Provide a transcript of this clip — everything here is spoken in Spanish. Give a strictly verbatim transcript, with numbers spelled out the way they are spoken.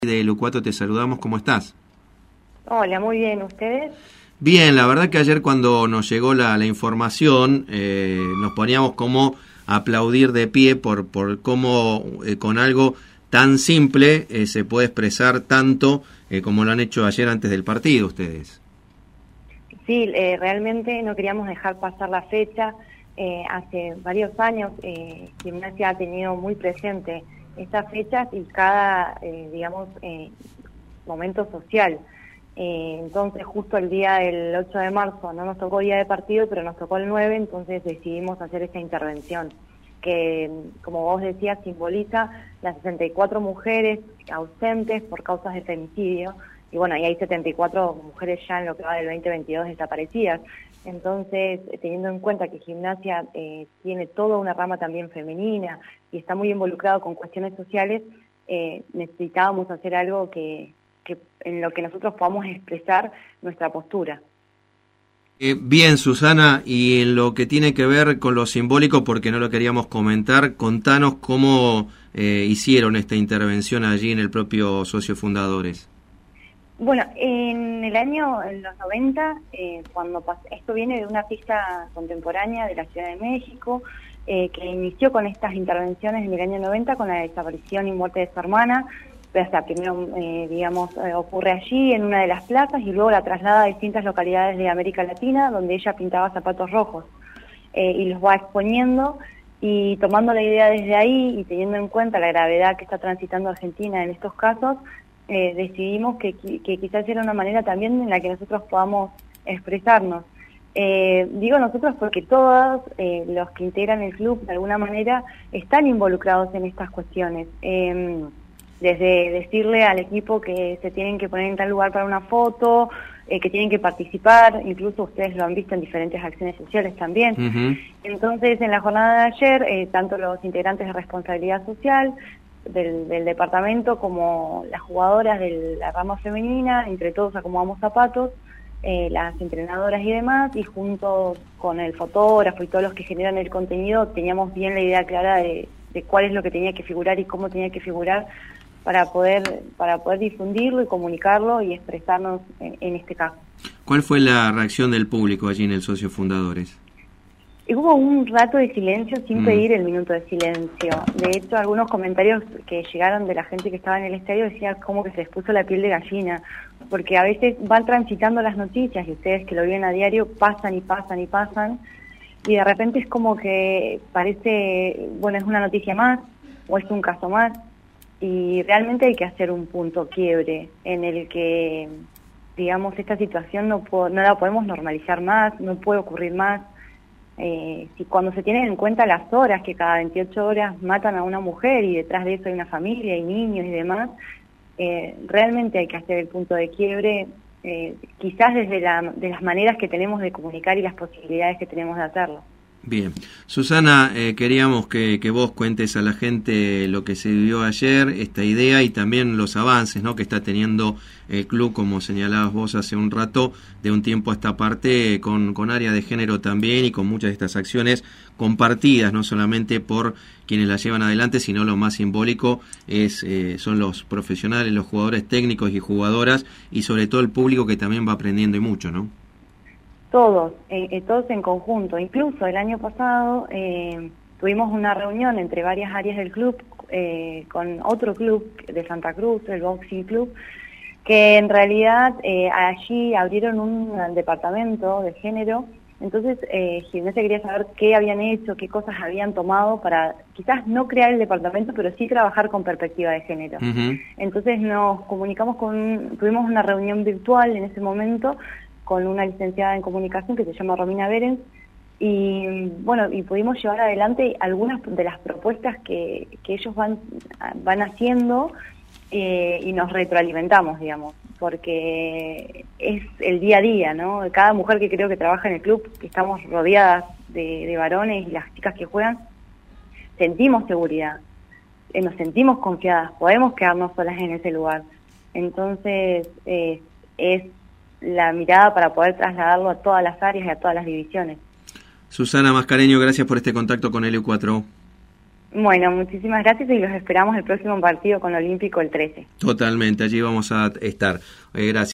De L U cuatro te saludamos, ¿cómo estás? Hola, muy bien, ¿ustedes? Bien, la verdad que ayer cuando nos llegó la, la información eh, nos poníamos como a aplaudir de pie por, por cómo eh, con algo tan simple eh, se puede expresar tanto eh, como lo han hecho ayer antes del partido ustedes. Sí, eh, realmente no queríamos dejar pasar la fecha. Eh, hace varios años eh, Gimnasia ha tenido muy presente estas fechas y cada, eh, digamos, eh, momento social. Eh, entonces justo el día del ocho de marzo no nos tocó día de partido, pero nos tocó el nueve, entonces decidimos hacer esta intervención que, como vos decías, simboliza las sesenta y cuatro mujeres ausentes por causas de femicidio, y bueno, y hay setenta y cuatro mujeres ya en lo que va del veinte veintidós desaparecidas. Entonces, teniendo en cuenta que Gimnasia eh, tiene toda una rama también femenina y está muy involucrado con cuestiones sociales, eh, necesitábamos hacer algo que, que en lo que nosotros podamos expresar nuestra postura. Eh, bien, Susana, y en lo que tiene que ver con lo simbólico, porque no lo queríamos comentar, contanos cómo eh, hicieron esta intervención allí en el propio Socios Fundadores. Bueno, en el año, en los noventa, eh, cuando pas- esto viene de una artista contemporánea de la Ciudad de México, eh, que inició con estas intervenciones en el año noventa con la desaparición y muerte de su hermana. O sea, primero, eh, digamos, eh, ocurre allí en una de las plazas y luego la traslada a distintas localidades de América Latina donde ella pintaba zapatos rojos eh, y los va exponiendo, y tomando la idea desde ahí y teniendo en cuenta la gravedad que está transitando Argentina en estos casos, eh, decidimos que, que quizás era una manera también en la que nosotros podamos expresarnos. Eh, digo nosotros porque todos eh, los que integran el club de alguna manera están involucrados en estas cuestiones. Eh, Desde decirle al equipo que se tienen que poner en tal lugar para una foto, eh, que tienen que participar, incluso ustedes lo han visto en diferentes acciones sociales también. Uh-huh. Entonces, en la jornada de ayer, eh, tanto los integrantes de responsabilidad social del, del departamento como las jugadoras de la rama femenina, entre todos acomodamos zapatos, eh, las entrenadoras y demás, y junto con el fotógrafo y todos los que generan el contenido, teníamos bien la idea clara de, de cuál es lo que tenía que figurar y cómo tenía que figurar para poder para poder difundirlo y comunicarlo y expresarnos en, en este caso. ¿Cuál fue la reacción del público allí en el Socios Fundadores? Y hubo un rato de silencio sin mm. pedir el minuto de silencio. De hecho, algunos comentarios que llegaron de la gente que estaba en el estadio decían como que se les puso la piel de gallina, porque a veces van transitando las noticias y ustedes que lo viven a diario pasan y pasan y pasan, y de repente es como que parece, bueno, es una noticia más o es un caso más. Y realmente hay que hacer un punto quiebre en el que, digamos, esta situación no, po- no la podemos normalizar más, no puede ocurrir más. Eh, si cuando se tienen en cuenta las horas, que cada veintiocho horas matan a una mujer y detrás de eso hay una familia y niños y demás, eh, realmente hay que hacer el punto de quiebre, eh, quizás desde la, de las maneras que tenemos de comunicar y las posibilidades que tenemos de hacerlo. Bien. Susana, eh, queríamos que, que vos cuentes a la gente lo que se vivió ayer, esta idea y también los avances, ¿no?, que está teniendo el club, como señalabas vos hace un rato, de un tiempo a esta parte, con, con área de género también y con muchas de estas acciones compartidas, no solamente por quienes las llevan adelante, sino lo más simbólico es eh, son los profesionales, los jugadores técnicos y jugadoras y sobre todo el público que también va aprendiendo y mucho, ¿no? Todos, eh, eh, todos en conjunto. Incluso el año pasado eh, tuvimos una reunión entre varias áreas del club eh, con otro club de Santa Cruz, el Boxing Club, que en realidad eh, allí abrieron un departamento de género. Entonces eh, Gimnasia quería saber qué habían hecho, qué cosas habían tomado para quizás no crear el departamento, pero sí trabajar con perspectiva de género. Uh-huh. Entonces nos comunicamos con, tuvimos una reunión virtual en ese momento con una licenciada en comunicación que se llama Romina Berens, y bueno, y pudimos llevar adelante algunas de las propuestas que, que ellos van, van haciendo eh, y nos retroalimentamos, digamos, porque es el día a día, ¿no? Cada mujer que creo que trabaja en el club, que estamos rodeadas de, de varones y las chicas que juegan, sentimos seguridad, eh, nos sentimos confiadas, podemos quedarnos solas en ese lugar. Entonces, eh, es la mirada para poder trasladarlo a todas las áreas y a todas las divisiones. Susana Mascareño, gracias por este contacto con L U cuatro. Bueno, muchísimas gracias y los esperamos el próximo partido con Olímpico el trece. Totalmente, allí vamos a estar. Eh, gracias.